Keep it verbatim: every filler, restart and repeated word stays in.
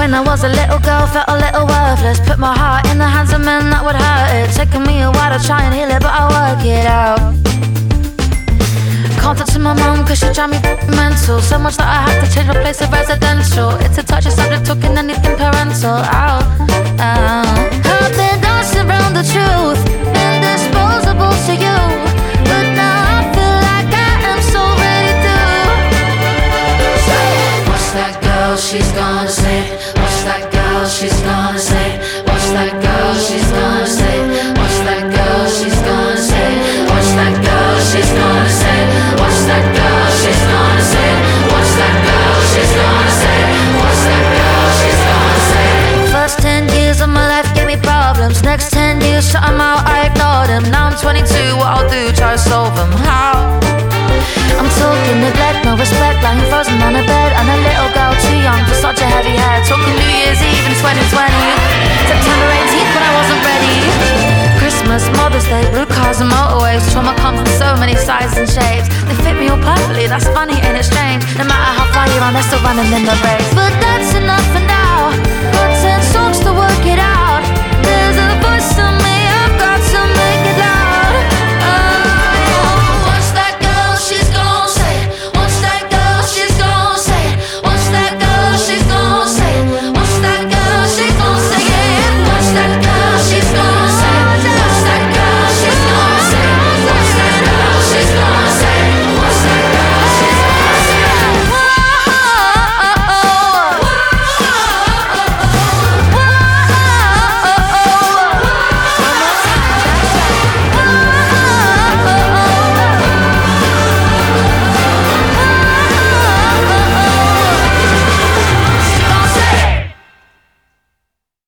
When I was a little girl, felt a little worthless. Put my heart in the hands of men that would hurt it. Taking me a while to try and heal it, but I'll work it out. Can't talk to my mum cause she drive me mental. So much that I had to change my place of residential. It's a touchy subject, talking anything parental. Ow, ow. I've been dancing around the truth, indisposable to you. But now I feel like I am so ready to watch that girl, she's gonna say. Watch that girl, she's gonna say. Watch that girl, she's gonna say. Watch that girl, she's gonna say. Watch that girl, she's gonna say. Watch that girl, she's gonna say. Watch that girl, she's gonna say. Watch that girl, she's gonna say. First ten years of my life gave me problems. Next ten years shut them out, I ignored them. Now I'm twenty-two, what I'll do, try to solve them. How? I'm talking neglect, no respect, lying frozen on a bed. And a little girl too young for such a heavy head. Talking New Year's Eve in twenty twenty, September eighteenth when I wasn't ready. Christmas, Mother's Day, blue cars and motorways. Trauma comes in so many sizes and shapes. They fit me all perfectly, that's funny, ain't it strange? No matter how far you run, they're still running in the race. But that's enough for now. But